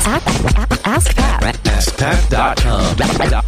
AskPat.com.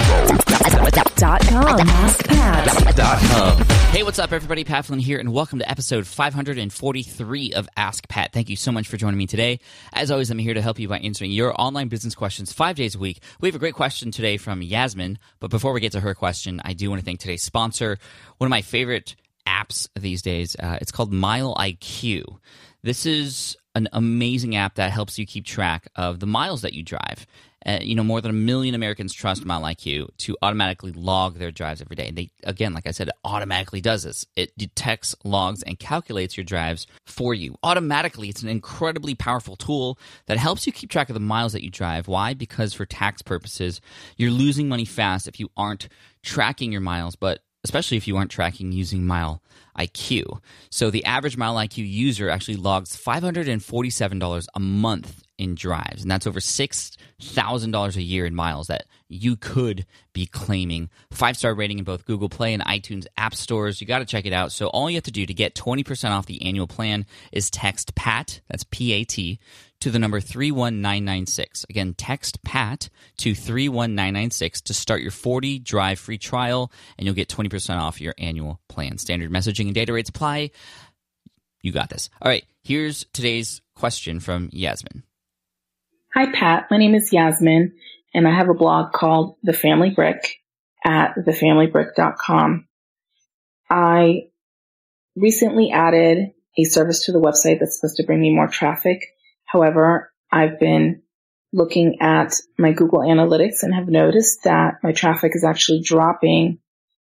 AskPat.com. Hey, what's up, everybody? Pat Flynn here, and welcome to episode 543 of Ask Pat. Thank you so much for joining me today. As always, I'm here to help you by answering your online business questions 5 days a week. We have a great question today from Yasmin, but before we get to her question, I do want to thank today's sponsor, one of my favorite apps these days. It's called Mile IQ. This is an amazing app that helps you keep track of the miles that you drive. More than 1 million Americans trust Mile IQ to automatically log their drives every day. And they, again, like I said, it automatically does this. It detects, logs, and calculates your drives for you. Automatically, it's an incredibly powerful tool that helps you keep track of the miles that you drive. Why? Because for tax purposes, you're losing money fast if you aren't tracking your miles, but especially if you aren't tracking using Mile IQ. So the average Mile IQ user actually logs $547 a month in drives, and that's over $6,000 a year in miles that you could be claiming. 5-star rating in both Google Play and iTunes app stores. You got to check it out. So all you have to do to get 20% off the annual plan is text PAT, that's P-A-T, to the number 31996. Again, text PAT to 31996 to start your 40 drive free trial, and you'll get 20% off your annual plan. Standard messaging and data rates apply. You got this. All right, here's today's question from Yasmin. Hi, Pat. My name is Yasmin, and I have a blog called The Family Brick at thefamilybrick.com. I recently added a service to the website that's supposed to bring me more traffic. However, I've been looking at my Google Analytics and have noticed that my traffic is actually dropping,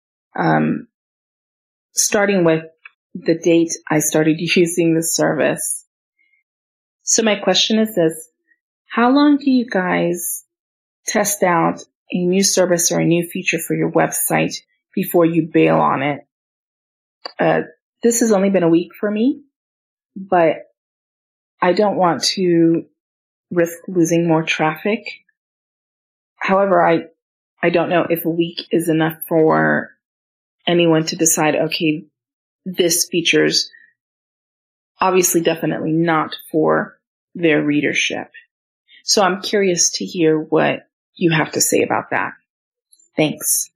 starting with the date I started using the service. So my question is this: how long do you guys test out a new service or a new feature for your website before you bail on it? This has only been a week for me, but I don't want to risk losing more traffic. However, I don't know if a week is enough for anyone to decide, okay, this feature's obviously definitely not for their readership. So I'm curious to hear what you have to say about that. Thanks.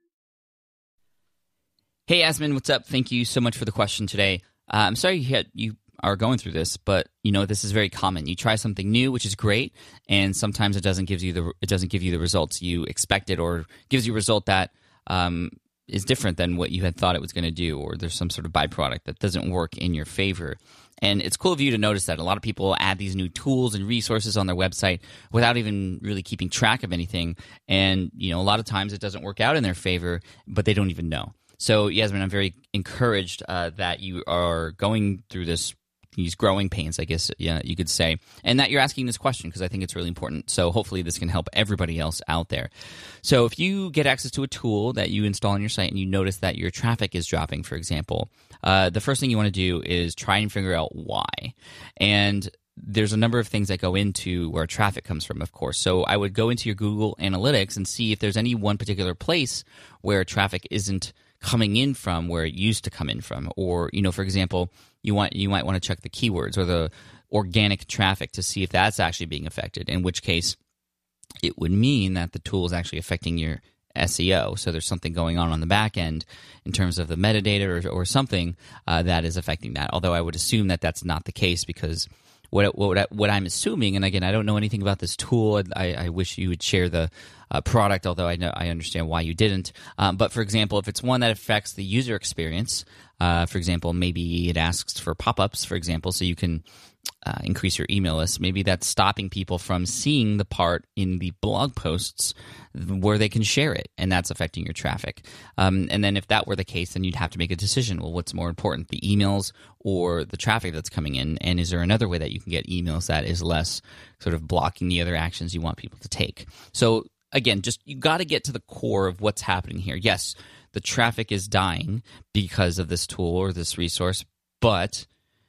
Hey, Yasmin, what's up? Thank you so much for the question today. I'm sorry you are going through this, but this is very common. You try something new, which is great, and sometimes it doesn't give you the results you expected, or gives you a result that is different than what you had thought it was going to do, or there's some sort of byproduct that doesn't work in your favor. And it's cool of you to notice that. A lot of people add these new tools and resources on their website without even really keeping track of anything. And, a lot of times it doesn't work out in their favor, but they don't even know. So, Yasmin, I'm very encouraged that you are going through these growing pains, I guess you could say, and that you're asking this question because I think it's really important. So hopefully this can help everybody else out there. So if you get access to a tool that you install on your site and you notice that your traffic is dropping, for example, the first thing you want to do is try and figure out why. And there's a number of things that go into where traffic comes from, of course. So I would go into your Google Analytics and see if there's any one particular place where traffic isn't coming in from where it used to come in from. Or, for example, you might want to check the keywords or the organic traffic to see if that's actually being affected, in which case it would mean that the tool is actually affecting your SEO. So there's something going on the back end in terms of the metadata or something that is affecting that. Although I would assume that that's not the case, because what I'm assuming, and again, I don't know anything about this tool. I wish you would share the product, although I understand why you didn't. But for example, if it's one that affects the user experience, for example, maybe it asks for pop-ups, for example, so you can increase your email list. Maybe that's stopping people from seeing the part in the blog posts where they can share it, and that's affecting your traffic. And then if that were the case, then you'd have to make a decision. Well, what's more important, the emails or the traffic that's coming in? And is there another way that you can get emails that is less sort of blocking the other actions you want people to take? So again, you got to get to the core of what's happening here. Yes, the traffic is dying because of this tool or this resource, but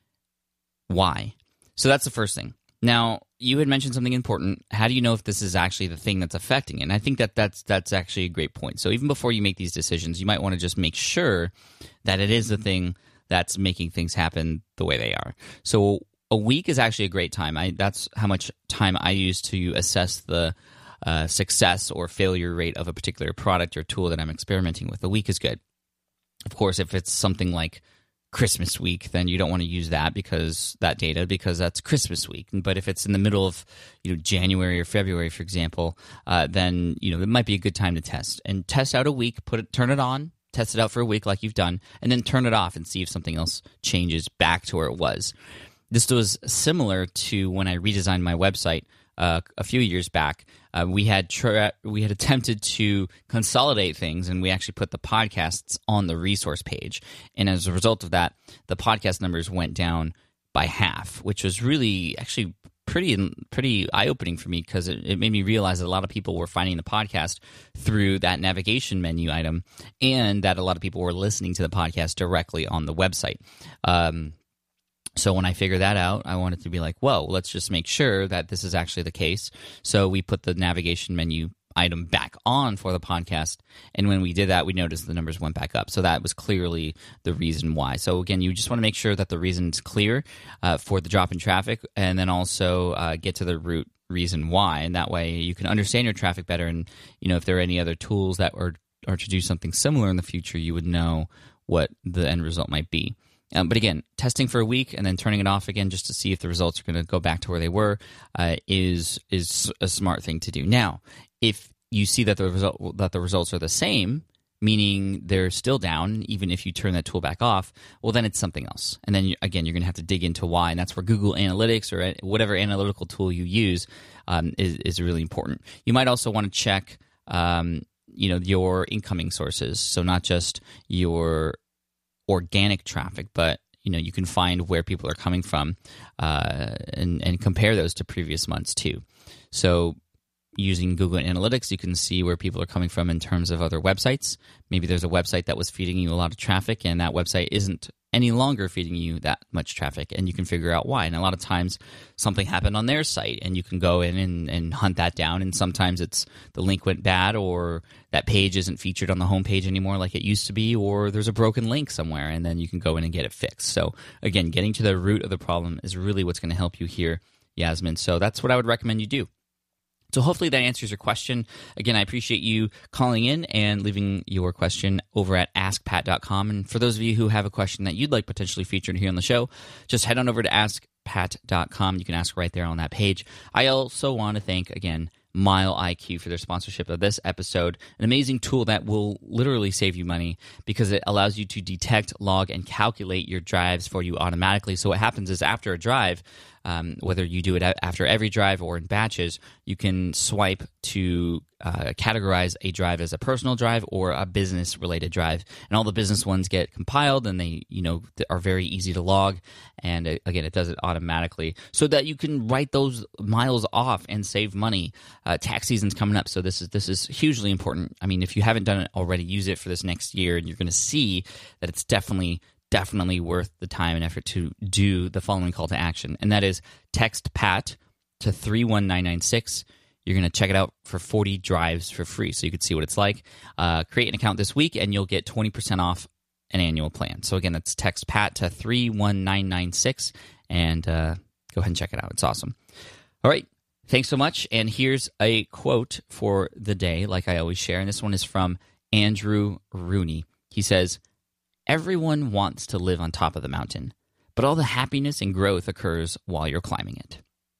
why? So that's the first thing. Now, you had mentioned something important. How do you know if this is actually the thing that's affecting it? And I think that's actually a great point. So even before you make these decisions, you might want to just make sure that it is the thing that's making things happen the way they are. So A week is actually a great time. That's how much time I use to assess the success or failure rate of a particular product or tool that I'm experimenting with. A week is good. Of course, if it's something like Christmas week, then you don't want to use that because that's Christmas week. But if it's in the middle of January or February, for example, then it might be a good time to test out a week. Turn it on, test it out for a week like you've done, and then turn it off and see if something else changes back to where it was. This was similar to when I redesigned my website a few years back. We had attempted to consolidate things, and we actually put the podcasts on the resource page. And as a result of that, the podcast numbers went down by half, which was really actually pretty eye-opening for me, because it made me realize that a lot of people were finding the podcast through that navigation menu item, and that a lot of people were listening to the podcast directly on the website. So when I figured that out, I wanted to be like, whoa, let's just make sure that this is actually the case. So we put the navigation menu item back on for the podcast, and when we did that, we noticed the numbers went back up. So that was clearly the reason why. So again, you just want to make sure that the reason's clear for the drop in traffic, and then also get to the root reason why, and that way you can understand your traffic better. And if there are any other tools that are to do something similar in the future, you would know what the end result might be. But again, testing for a week and then turning it off again just to see if the results are going to go back to where they were is a smart thing to do. Now, if you see that the results are the same, meaning they're still down, even if you turn that tool back off, well, then it's something else. And then again, you're going to have to dig into why, and that's where Google Analytics or whatever analytical tool you use is really important. You might also want to check, your incoming sources, so not just your organic traffic, but you can find where people are coming from and compare those to previous months too. So using Google Analytics, you can see where people are coming from in terms of other websites. Maybe there's a website that was feeding you a lot of traffic, and that website isn't any longer feeding you that much traffic, and you can figure out why. And a lot of times something happened on their site, and you can go in and hunt that down, and sometimes it's the link went bad, or that page isn't featured on the homepage anymore like it used to be, or there's a broken link somewhere, and then you can go in and get it fixed. So again, getting to the root of the problem is really what's going to help you here, Yasmin. So that's what I would recommend you do. So hopefully that answers your question. Again, I appreciate you calling in and leaving your question over at askpat.com. And for those of you who have a question that you'd like potentially featured here on the show, just head on over to askpat.com. You can ask right there on that page. I also want to thank, again, MileIQ for their sponsorship of this episode, an amazing tool that will literally save you money because it allows you to detect, log, and calculate your drives for you automatically. So what happens is after a drive, whether you do it after every drive or in batches, you can swipe to categorize a drive as a personal drive or a business-related drive. And all the business ones get compiled, and they are very easy to log. And again, it does it automatically so that you can write those miles off and save money. Tax season's coming up, so this is hugely important. I mean, if you haven't done it already, use it for this next year, and you're going to see that it's definitely worth the time and effort to do the following call to action. And that is text PAT to 31996. You're going to check it out for 40 drives for free so you can see what it's like. Create an account this week and you'll get 20% off an annual plan. So again, that's text PAT to 31996 and go ahead and check it out. It's awesome. All right. Thanks so much. And here's a quote for the day, like I always share. And this one is from Andrew Rooney. He says, "Everyone wants to live on top of the mountain, but all the happiness and growth occurs while you're climbing it."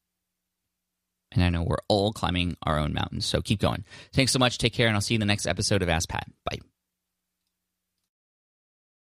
And I know we're all climbing our own mountains, so keep going. Thanks so much. Take care, and I'll see you in the next episode of Ask Pat. Bye.